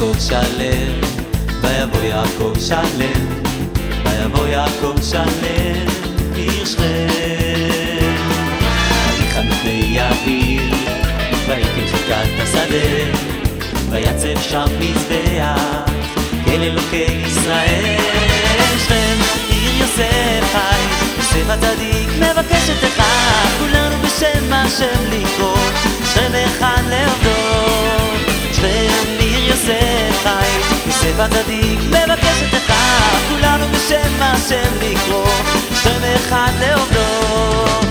יעקב שלם, ויבוא יעקב שלם, ויבוא יעקב שלם עיר שכם. ויחנו פני יאיר, ויקם חלקת השדה, ויצב שם מזבח אל אלוקי ישראל. שכם עיר יוסף חי, יוסף הצדיק מבקש את אחד, כולנו בשם השם לקרוא, שכם אחד לעובדו. שכם עיר יוסף חי, יוסף הצדיק מבקש את אחד, כולנו בשם השם לקרוא, שכם אחד לעובדו.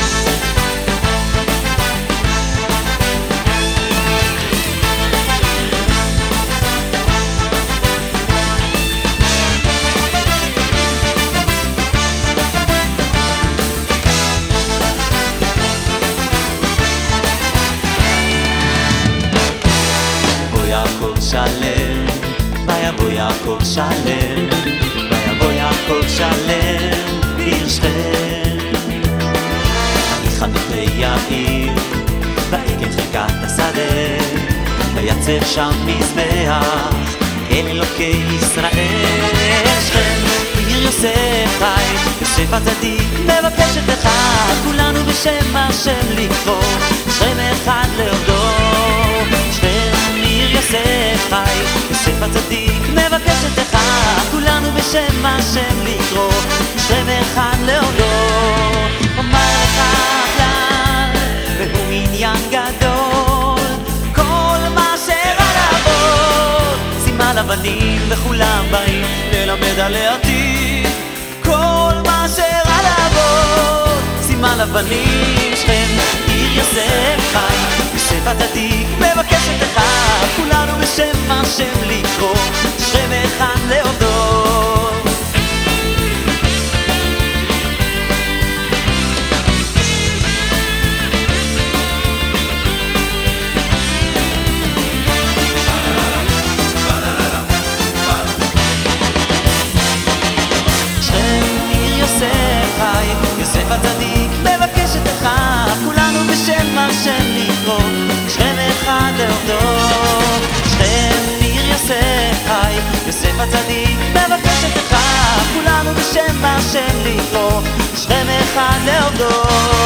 שלם, ויבוא יעקב שלם, ויבוא יעקב שלם עיר שכם. ויחנו פני יאיר, ויקם חלקת השדה, ויצב שם מזבח אל אלוקי ישראל. שכם עיר יוסף חי, יוסף הצדיק מבקש את אחד, כולנו בשם השם לקרוא, שכם אחד לעובדו. יוסף חי, יוסף הצדיק מבקש את אחד, כולנו בשם השם לקרוא, שכם אחד לעובדו. אומר לך כלל, והוא עניין גדול, כל מה שרע לעבוד, שימה לבנים וכולם באים ללמד על העתיד. כל מה שרע לעבוד, שימה לבנים. שכם עיר יוסף חי, יוסף הצדיק מבקש את אחד, כולנו בשם השם לקרוא, שכם אחד לעובדו. יוסף הצדיק מבקש את אחד, כולנו בשם השם לקרוא, שכם אחד לעובדו. שכם עיר יוסף חי, יוסף הצדיק מבקש את אחד, כולנו בשם השם לקרוא, שכם אחד לעובדו.